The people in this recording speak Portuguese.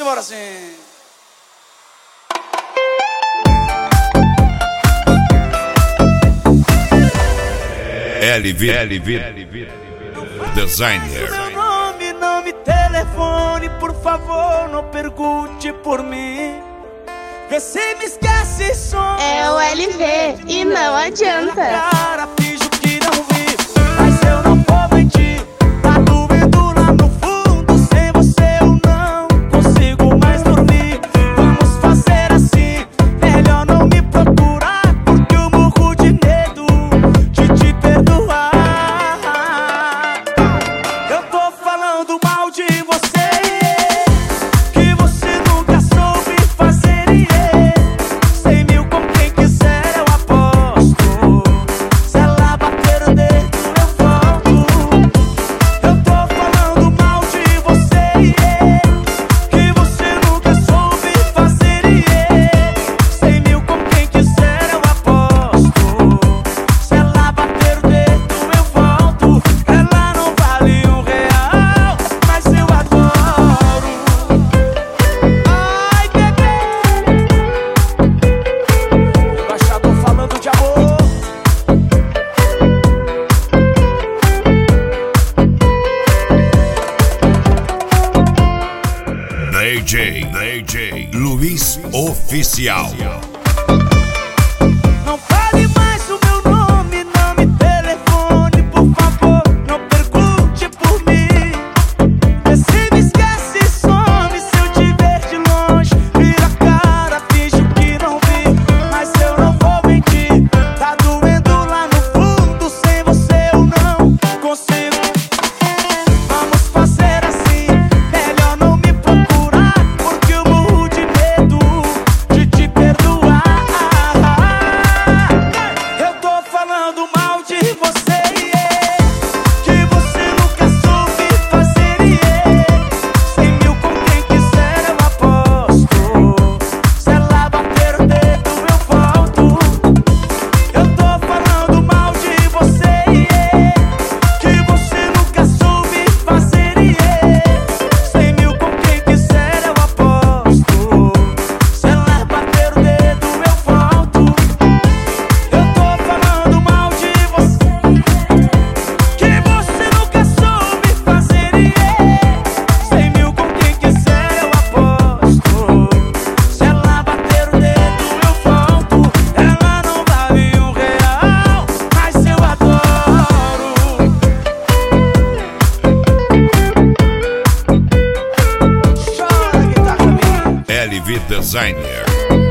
Simbora assim. LV Designer. Seu nome, não me telefone, por favor, não pergunte por mim. Vê se me esquece só. É o LV e não adianta. Cara, finjo que não vi, mas eu não vou mentir. Tá doendo lá no fundo, sem você eu não consigo mais dormir. Vamos fazer assim, melhor não me procurar, porque eu morro de medo de te perdoar. Eu tô falando mal de você, que você nunca soube fazer, 100 mil com quem quiser eu aposto. Se ela bater o dedo eu volto. Eu tô falando mal de você, que você nunca soube fazer, 100 mil com quem quiser eu aposto. Se ela bater o dedo eu volto. Ela não vale R$1, mas eu adoro. Ai, bebê, eu já tô falando de amor. DJ Luiz Oficial. Não fale mais o meu nome, não me telefone, por favor, não pergunte por mim. Vê se me esquece, some, se eu te ver de longe, vira a cara, finjo que não vi, mas eu não vou mentir. Tá doendo lá no fundo, sem você eu não consigo. Vamos fazer assim, melhor não me procurar, porque eu morro de medo de te perdoar. Eu tô falando mal de você, que você nunca soube fazer, 100 mil com quem quiser eu aposto. Se ela bater o dedo eu volto. Eu tô falando mal de você, que você nunca soube fazer, 100 mil com quem quiser eu aposto. Se ela bater o dedo eu volto. Eu tô falando mal de você, que você nunca soube fazer, 100 mil com quem quiser eu aposto. Se ela bater o dedo eu volto. Ela não vale R$1, mas eu adoro. Chora, guitarra minha. LV Designer.